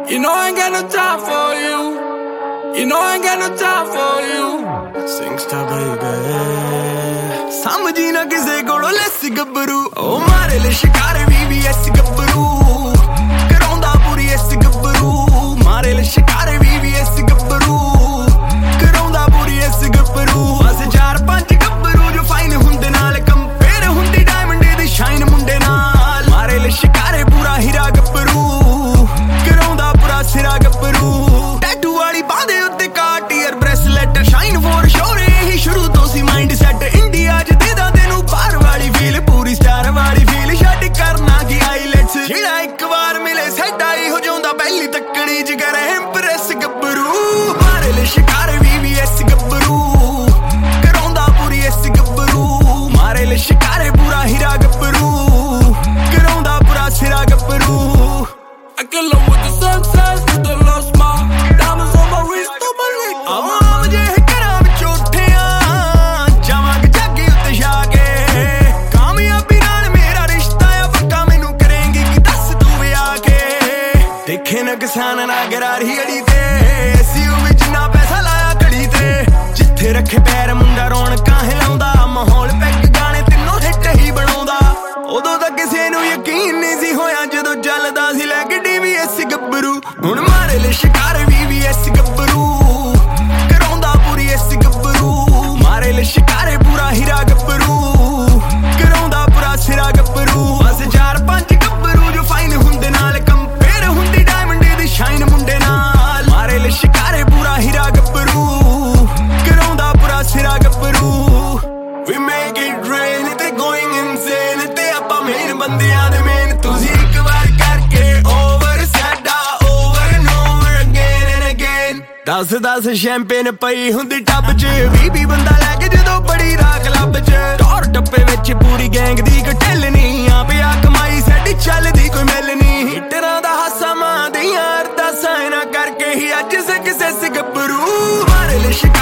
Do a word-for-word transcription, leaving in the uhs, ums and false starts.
You know I ain't got no time for you. You know I ain't got no time for you. Singsta baby समझी ना किसे कोलो less गब्बरू ओ मारे ले शिकारे भी भी ऐसी गब्बरू कराउंदा पूरी ऐसी गब्बरू मारे ले शिकारे भी भी ऐसी गब्बरू कराउंदा पूरी ऐसी गब्बरू बस चार पांच गब्बरू जो फाइन हुंदे नाल कंपेयर हुंदी डायमंड दी शाइन मुंडे नाल मारे ले शिकारे पूरा हीरा गब्बरू कराउंदा पूरा सिरा गब्बरू टैटू वाली बांधे उत्ते Cartier bracelet shine for sure यही शुरू तो सी माइंड सेट इंडिया च दे दा तेनू बाहर वाली फील पूरी स्टार वाली फील छड्ड करना की आईलेट्स जेड़ा एक बार मिले सेट आई हो जांदा पहली तक्कड़ी च करे इंप्रेस गब्बरू मारे ले शिकारे भी भी ऐसी गब्बरू कराउंदा पूरी ऐसी गब्बरू मारे ले शिकारे पूरा हीरा गब्बरू कराउंदा पूरा सिरा गब्बरू I can love with the success, with the lost my diamonds on my wrist, on my wrist. आवाम जे करा विच उठिया जावांगे जागी उत्ते छा के कामयाबी नाल मेरा रिश्ता आ पक्का मैनू करेंगी कि दस तू भी आके देखे ना किसान ना गरारी अड़ी ते सीयू विच ना पैसा लाया घड़ी ते जिथे रखे पैर मुंडा रौनकां हिलाउंदा माहौल पैक गाने तिन्नों हिट ही बनाउंदा उदों तां किसे नूं यकीन नहीं सी होया जदों ਚੱਲਦਾ ਸੀ ਲੈ ਗੱਡੀ ਵੀ ਐਸੀ ਗੱਭਰੂ ਹੁਣ ਮਾਰੇ ਲੈ ਸ਼ਿਕਾਰੇ ਵੀ ਵੀ ਐਸੀ ਗੱਭਰੂ ਕਰਾਉਂਦਾ ਪੂਰੀ ਐਸੀ ਗੱਭਰੂ ਮਾਰੇ ਲੈ ਸ਼ਿਕਾਰੇ ਪੂਰਾ ਹੀਰਾ ਗੱਭਰੂ ਕਰਾਉਂਦਾ ਪੂਰਾ ਸਿਰਾ ਗੱਭਰੂ ਬਸ ਚਾਰ ਪੰਜ ਗੱਭਰੂ ਜੋ ਫਾਈਨ ਹੁੰਦੇ ਨਾਲ ਕੰਪੇਅਰ ਹੁੰਦੀ ਡਾਇਮੰਡ ਦੀ ਸ਼ਾਈਨ ਮੁੰਡੇ ਨਾਲ ਮਾਰੇ ਲੈ ਸ਼ਿਕਾਰੇ ਪੂਰਾ ਹੀਰਾ ਗੱਭਰੂ ਕਰਾਉਂਦਾ ਪੂਰਾ ਸਿਰਾ ਗੱਭਰੂ We make it rain ਤੇ going insane ਤੇ ਆਪਾਂ ਮੇਨ ਬੰਦਿਆਂ ਦੇ ਮੇਨ ਤੁਸੀਂ ਇੱਕ ਵਾਰ ਕਰਕੇ over ਸਾਡਾ over and over again and again ਦਸ ਦਸ ਸ਼ੈਂਪੇਨ ਪਈ ਹੁੰਦੀ ਟੱਬ 'ਚ ਵੀਹ ਵੀਹ ਬੰਦਾ ਲੈ ਕੇ ਜਦੋਂ ਬੜੀ ਰਾਤ ਕਲੱਬ 'ਚ ਟੌਰ ਟੱਪੇ ਵਿੱਚ ਪੂਰੀ ਗੈਂਗ ਦੀ ਕਟਿਲ ਨਹੀਂ ਆ ਪਿਆ ਕਮਾਈ ਸਾਡੀ ਚੱਲਦੀ ਕੋਈ ਮਿਲ ਨਹੀਂ ਹਿੱਟਰਾਂ ਦਾ ਹਾਸਾ ਮਾਂ ਦੀਆਂ ਅਰਦਾਸਾਂ ਨਾ ਕਰਕੇ ਹੀ ਅੱਜ ਸਿੱਖ ਸਿੱਖ ਗੱਭਰੂ ਮਾਰੇ ਲੈ